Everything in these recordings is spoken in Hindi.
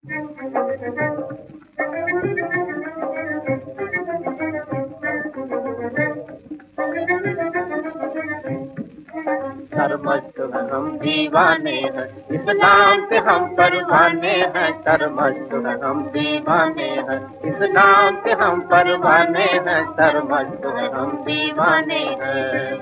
सरमस्त हैं हम दीवाने हैं, इस्लाम के हम परवाने हैं। सरमस्त हैं हम दीवाने हैं, इस्लाम के हम परवाने हैं। सरमस्त हैं हम दीवाने हैं।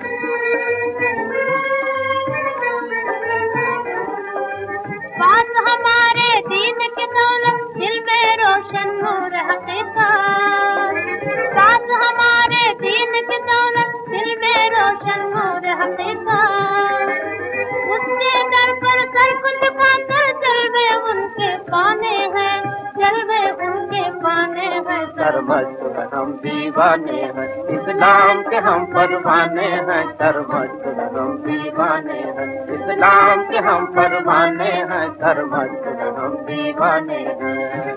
पास हमारे दीन की दौलत, दिल में रोशन नूर हकीकत। पास हमारे दीन की दौलत, दिल में रोशन नूर हकीकत। उसके दर पर सर को झुकाकर जलवे उनके पाने हैं, जलवे उनके पाने हैं। सरमस्त हैं हम दीवाने हैं, इस्लाम के हम परवाने हैं। सरमस्त हैं हम दीवाने हैं, इस्लाम के हम परवाने हैं। सरमस्त हैं हम दीवाने हैं।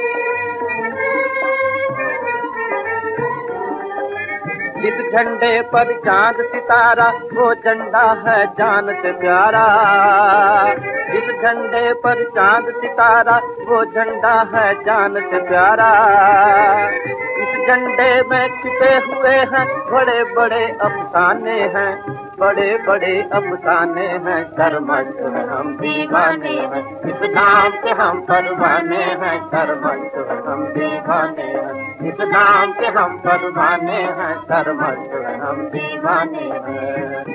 जिस झंडे पर चांद सितारा, वो झंडा है जान से प्यारा। जिस झंडे पर चांद सितारा, वो झंडा है जान से प्यारा। इस झंडे में छिपे हुए हैं बड़े बड़े अफसाने हैं, बड़े बड़े अफसाने हैं। सरमस्त हैं हम दीवाने हैं, इस्लाम के हम परवाने हैं। सरमस्त हैं हम दीवाने हैं, इस्लाम के हम परवाने हैं। सरमस्त हैं हम दीवाने हैं।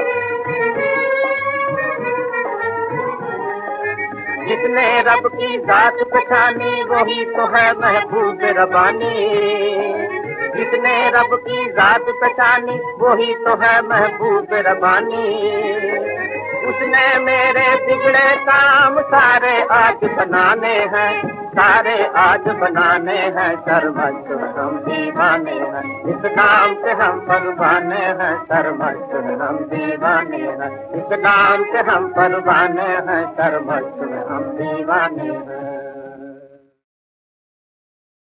जिसने रब की जात पहचानी, वही तो है महबूब रब्बानी। जिसने रब की जात पहचानी, वही तो है महबूब रब्बानी। उसने मेरे बिगड़े काम सारे आज बनाने हैं, सारे आज बनाने हैं। सरमस्त हैं हम दीवाने हैं, इस्लाम के हम परवाने हैं। सरमस्त हैं हम दीवाने हैं, इस्लाम के हम परवाने हैं। सरमस्त हैं हम दीवाने हैं।